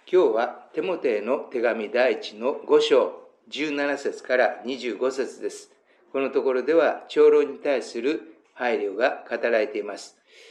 今日はテモテへの手紙第1の5章17節から25節です。このところでは長老に対する配慮が語られています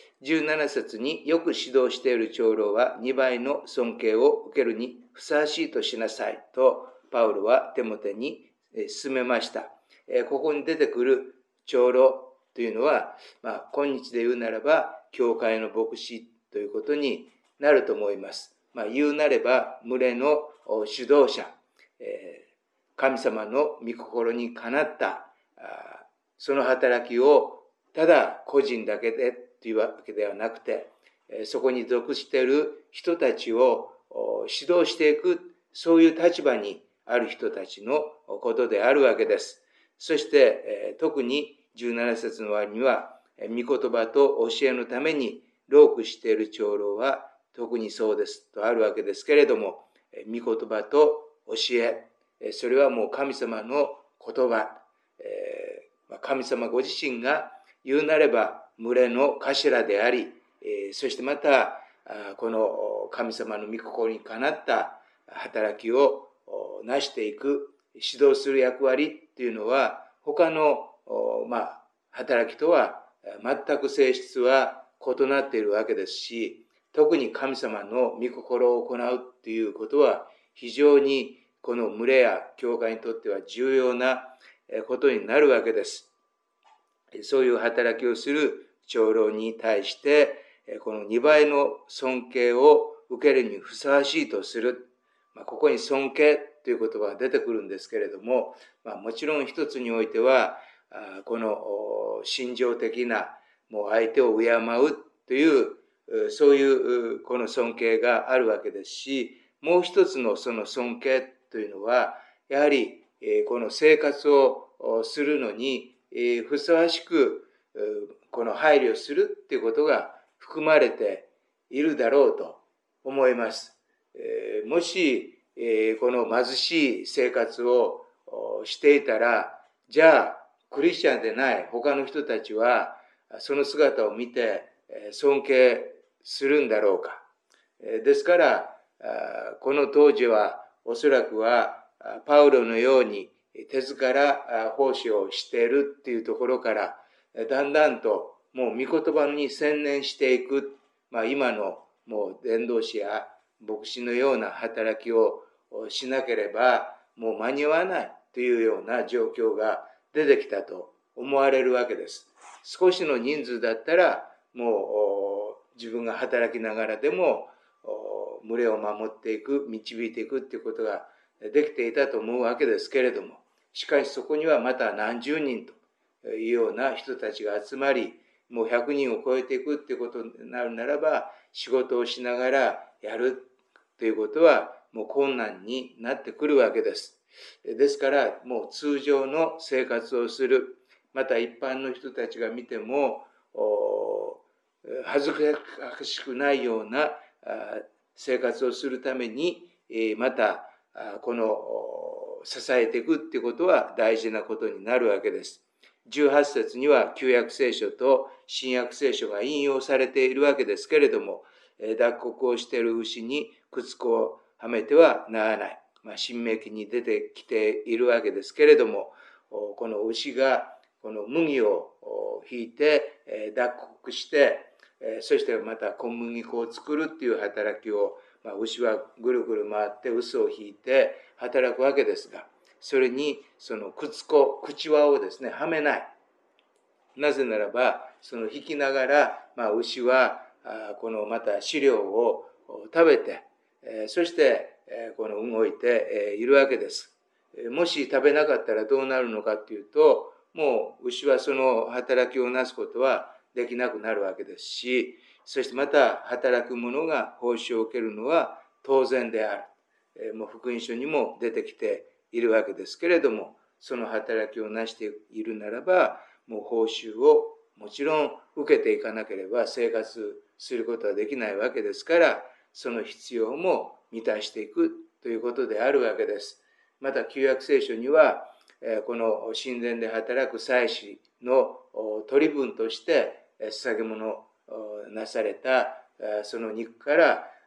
。17節によく指導している長老は2倍の尊敬を受けるにふさわしいとしなさいとパウロはテモテに勧めました。ここに出てくる長老というのは、今日で言うならば教会の牧師ということになると思います。言うなれば群れの指導者、神様の御心にかなったその働きをただ個人だけでというわけではなくて、そこに属している人たちを指導していく、そういう立場にある人たちのことであるわけです。そして特に17節の終わりには、御言葉と教えのために労苦している長老は特にそうですとあるわけですけれども、御言葉と教え、それはもう神様の言葉、神様ご自身が言うなれば群れの頭であり、そしてまたこの神様の御心にかなった働きを成していく、指導する役割というのは他の働きとは全く性質は異なっているわけですし、特に神様の御心を行うということは非常にこの群れや教会にとっては重要なことになるわけです。そういう働きをする長老に対してこの2倍の尊敬を受けるにふさわしいとする。ここに尊敬という言葉が出てくるんですけれども、もちろん一つにおいてはこの心情的なもう相手を敬うというそういうこの尊敬があるわけですし、もう一つのその尊敬というのはやはりこの生活をするのにふさわしくこの配慮するということが含まれているだろうと思います。もしこの貧しい生活をしていたら、じゃあクリスチャンでない他の人たちはその姿を見て尊敬するんだろうか。ですからこの当時はおそらくはパウロのように手ずから奉仕をしているっていうところからだんだんともう御言葉に専念していく、今のもう伝道師や牧師のような働きをしなければもう間に合わないというような状況が出てきたと思われるわけです。少しの人数だったらもう自分が働きながらでも群れを守っていく、導いていくということができていたと思うわけですけれども、しかしそこにはまた何十人というような人たちが集まり、もう100人を超えていくということになるならば、仕事をしながらやるということはもう困難になってくるわけです。ですからもう通常の生活をする、また一般の人たちが見ても恥ずかしくないような生活をするためにまたこの支えていくっていうことは大事なことになるわけです。18節には旧約聖書と新約聖書が引用されているわけですけれども、脱穀をしている牛に靴子をはめてはならない。新明記に出てきているわけですけれども、この牛がこの麦をひいて脱穀して、そしてまた小麦粉を作るっていう働きを、牛はぐるぐる回って臼をひいて働くわけですが、それにその靴子、口輪をですね、はめない。なぜならば、その引きながら、牛はこのまた飼料を食べて、そしてこの動いているわけです。もし食べなかったらどうなるのかというと、もう牛はその働きをなすことはできなくなるわけですし、そしてまた働く者が報酬を受けるのは当然である。もう福音書にも出てきているわけですけれども、その働きをなしているならば、もう報酬をもちろん受けていかなければ生活することはできないわけですから、その必要も満たしていくということであるわけです。また旧約聖書には、この神殿で働く祭司の取り分として捧げ物なされたその肉から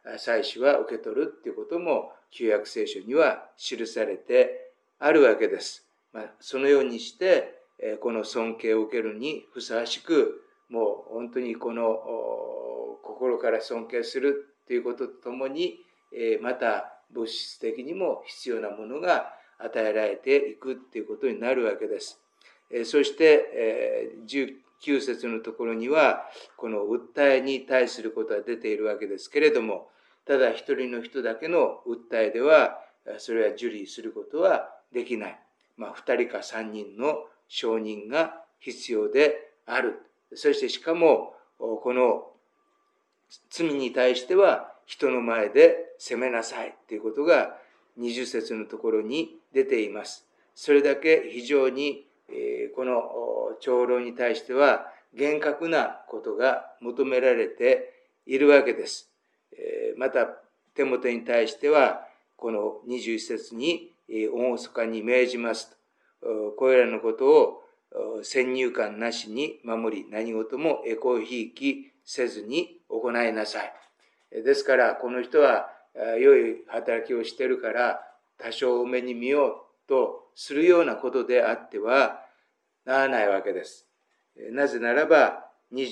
祭司は受け取るということも旧約聖書には記されてあるわけです。そのようにしてこの尊敬を受けるにふさわしく、もう本当にこの心から尊敬するということとともに、また物質的にも必要なものが与えられていくということになるわけです。そして19節のところにはこの訴えに対することが出ているわけですけれども、ただ一人の人だけの訴えではそれは受理することはできない。2人か3人の証人が必要である。そしてしかもこの罪に対しては人の前で責めなさいということが20節のところに出ています。それだけ非常にこの長老に対しては厳格なことが求められているわけです。またテモテに対してはこの21節に厳かに命じますと、これらのことを先入観なしに守り、何事もエコひいきせずに行いなさい。ですからこの人は良い働きをしているから多少多めに見ようとするようなことであってはならないわけです。なぜならば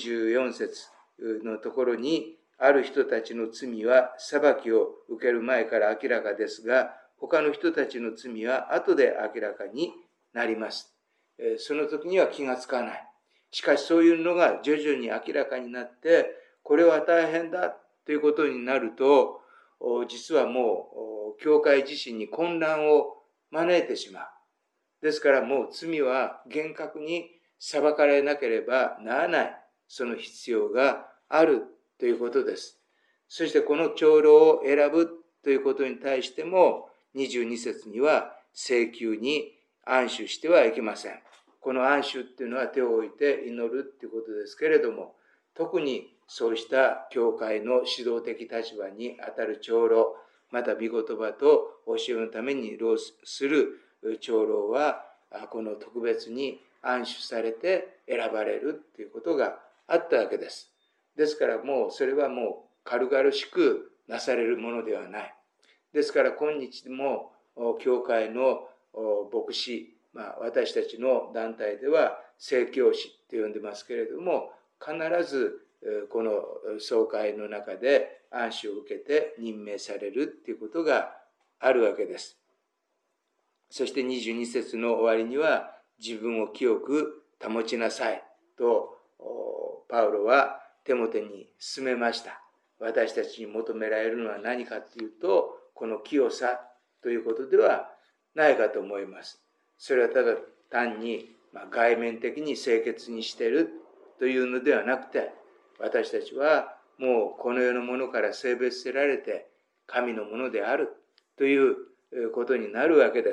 24節のところに、ある人たちの罪は裁きを受ける前から明らかですが、他の人たちの罪は後で明らかになります。その時には気がつかない。しかしそういうのが徐々に明らかになって、これは大変だということになると、実はもう教会自身に混乱を招いてしまう。ですからもう罪は厳格に裁かれなければならない、その必要があるということです。そしてこの長老を選ぶということに対しても22節には請求に安守してはいけません。この安守っていうのは手を置いて祈るっていうことですけれども、特にそうした教会の指導的立場にあたる長老、また御言葉と教えのために労する長老はこの特別に安守されて選ばれるということがあったわけです。ですからもうそれはもう軽々しくなされるものではない。ですから今日も教会の牧師、私たちの団体では宣教師と呼んでますけれども、必ずこの総会の中で安守を受けて任命されるということがあるわけです。そして22節の終わりには、自分を清く保ちなさいとパウロはテモテに勧めました。私たちに求められるのは何かというと、この清さということではないかと思います。それはただ単に外面的に清潔にしているというのではなくて、私たちはもうこの世のものから性別せられて神のものであるということになるわけです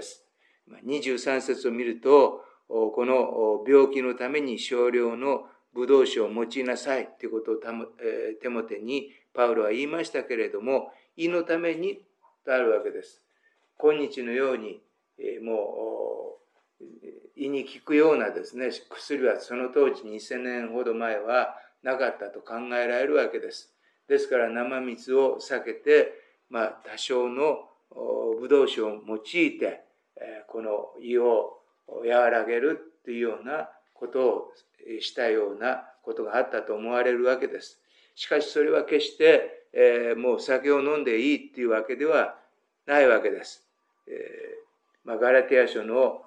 。23節を見ると、この病気のために少量のブドウ酒を用いなさいということをテモテにパウロは言いましたけれども、胃のためにとあるわけです。今日のようにもう胃に効くようなですね、薬はその当時2000年ほど前はなかったと考えられるわけです。ですから生水を避けて、多少のブドウ酒を用いてこの胃を和らげるというようなことをしたようなことがあったと思われるわけです。しかしそれは決してもう酒を飲んでいいというわけではないわけです。ガラテヤ書の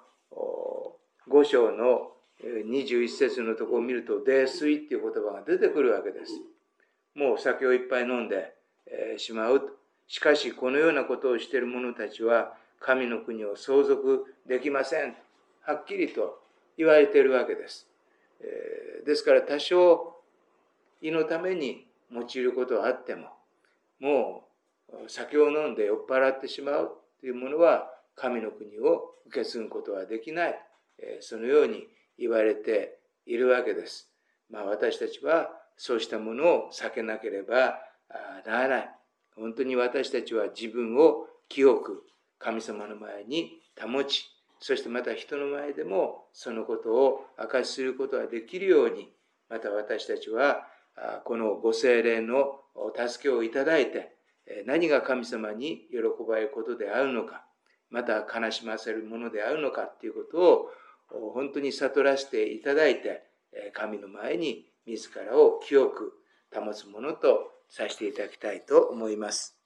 5章の21節のところを見ると、泥酔っていう言葉が出てくるわけです。もう酒をいっぱい飲んでしまう。しかしこのようなことをしている者たちは神の国を相続できません。はっきりと言われているわけです。ですから多少胃のために用いることはあっても、もう酒を飲んで酔っ払ってしまうというものは神の国を受け継ぐことはできない。そのように言われているわけです。私たちはそうしたものを避けなければならない。本当に私たちは自分を清く神様の前に保ち、そしてまた人の前でもそのことを証しすることができるように、また私たちはこのご聖霊の助けをいただいて、 何が神様に喜ばれることであるのか、また悲しませるものであるのかということを本当に悟らせていただいて、神の前に自らを清く保つものとさせていただきたいと思います。